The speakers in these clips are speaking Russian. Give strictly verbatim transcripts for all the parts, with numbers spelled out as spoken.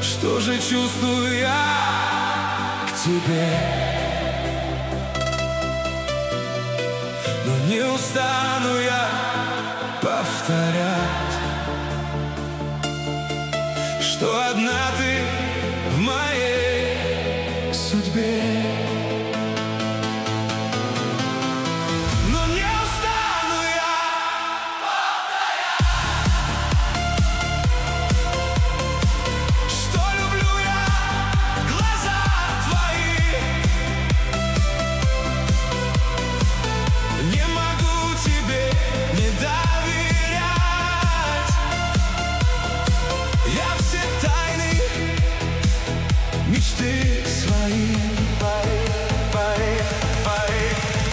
Что же чувствую я к тебе? Но не устану я повторять, что одна ты в моей судьбе. Но не устану я повторять, что люблю я глаза твои. Не могу тебе не доверять. Я все тайны, мечты свои, мои, мои, мои.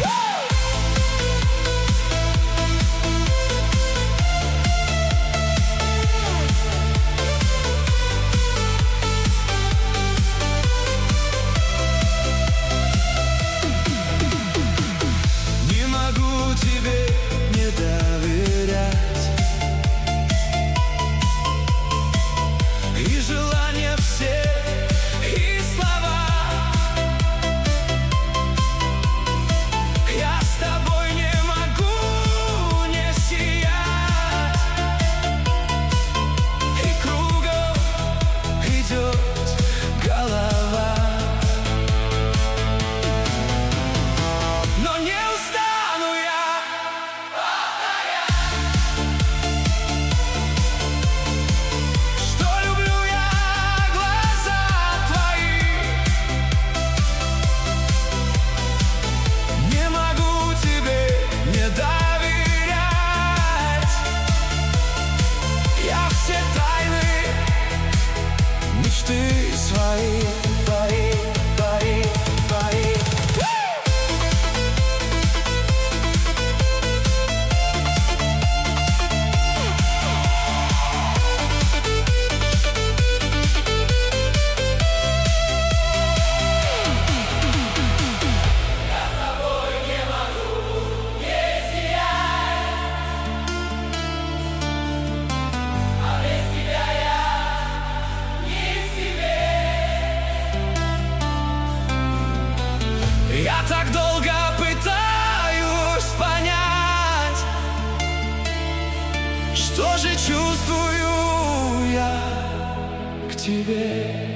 Не могу тебе не доверять. И желания все, и слова. Я с тобой не могу не сиять. И кругом идет голова. Но не устану я повторять, что люблю я глаза твои. Не могу тебе не доверять. Я все тайны, мечты свои, твои, твои, твои. Я так долго пытаюсь понять, что же чувствую я к тебе.